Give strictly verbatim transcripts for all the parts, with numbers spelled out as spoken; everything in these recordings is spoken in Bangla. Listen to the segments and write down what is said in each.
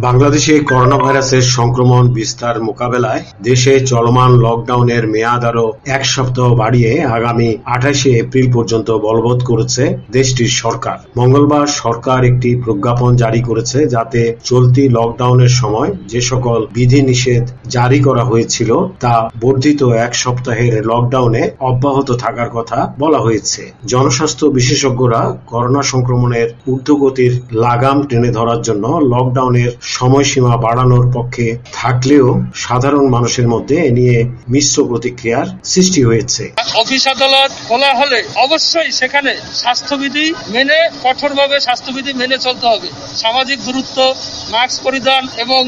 বাংলাদেশে করোনা ভাইরাসের সংক্রমণ বিস্তার মোকাবেলায় দেশে চলমান লকডাউনের মেয়াদ আরো এক সপ্তাহ বাড়িয়ে আগামী আঠাশে এপ্রিল পর্যন্ত বলবৎ করেছে দেশটির সরকার। মঙ্গলবার সরকার একটি প্রজ্ঞাপন জারি করেছে, যাতে চলতি লকডাউনের সময় যে সকল বিধিনিষেধ জারি করা হয়েছিল তা বর্ধিত এক সপ্তাহের লকডাউনে অব্যাহত থাকার কথা বলা হয়েছে। জনস্বাস্থ্য বিশেষজ্ঞরা করোনা সংক্রমণের ঊর্ধ্বগতির লাগাম টেনে ধরার জন্য লকডাউনের সময়সীমা বাড়ানোর পক্ষে থাকলেও সাধারণ মানুষের মধ্যে এ নিয়ে মিশ্র প্রতিক্রিয়ার সৃষ্টি হয়েছে। অফিস আদালত খোলা হলে অবশ্যই সেখানে স্বাস্থ্যবিধি মেনে কঠোরভাবে স্বাস্থ্যবিধি মেনে চলতে হবে। সামাজিক দূরত্ব, মাস্ক পরিধান এবং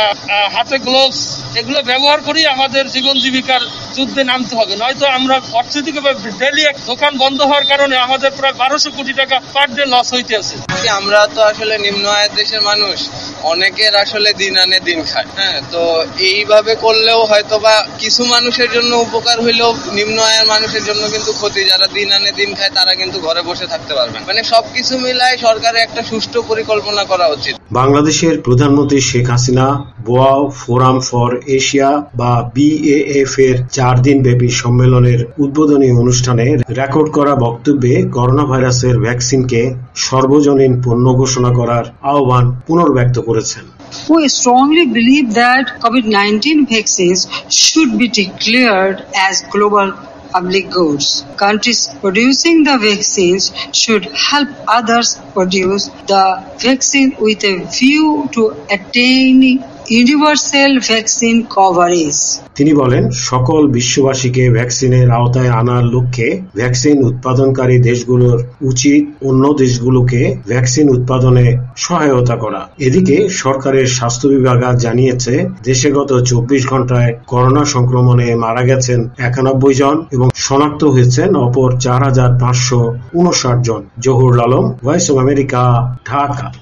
হাতে গ্লোভস এগুলো ব্যবহার করেই আমাদের জীবন জীবিকার যুদ্ধে নামতে হবে। নয়তো আমরা অর্থনৈতিকভাবে ডেলি এক দোকান বন্ধ হওয়ার কারণে আমাদের প্রায় বারোশো কোটি টাকা পার ডে লস হইতে আছে। আমরা তো আসলে নিম্ন আয়ের দেশের মানুষ, অনেকের আসলে দিন আনে দিন খায়। হ্যাঁ, তো এইভাবে করলেও হয়তো বা কিছু মানুষের জন্য উপকার হইলেও নিম্ন আয়ের মানুষের জন্য কিন্তু ক্ষতি। যারা দিন আনে দিন খায় তারা কিন্তু ঘরে বসে থাকতে পারবেন। মানে সবকিছু মিলায় সরকারের একটা সুষ্ঠু পরিকল্পনা করা উচিত। বাংলাদেশের প্রধানমন্ত্রী Sheikh Hasina Boao forum for Asia বা বি এ এফ এর চার দিন ব্যাপী সম্মেলনের উদ্বোধনী অনুষ্ঠানে রেকর্ড করা বক্তব্যে করোনা ভাইরাসের ভ্যাকসিনকে সর্বজনীন পণ্য ঘোষণা করার আহ্বান পুনর্ব্যক্ত করেছেন। We strongly believe that COVID nineteen vaccines should be declared as global public goods. Countries producing the vaccines should help others produce the vaccine with a view to attaining universal vaccine coverage. তিনি বলেন, সকল বিশ্ববাসীকে ভ্যাকসিনের আওতায় আনার লক্ষ্যে ভ্যাকসিন উৎপাদনকারী দেশগুলোর উচিত অন্য দেশগুলোকে ভ্যাকসিন উৎপাদনে সহায়তা করা। এদিকে সরকারের স্বাস্থ্য বিভাগ জানিয়েছে, দেশে গত চব্বিশ ঘন্টায় করোনা সংক্রমণে মারা গেছেন একানব্বই জন এবং শনাক্ত হয়েছেন অপর চার হাজার পাঁচশো উনষাট জন। Jahurul Alam, voice of America, Dhaka.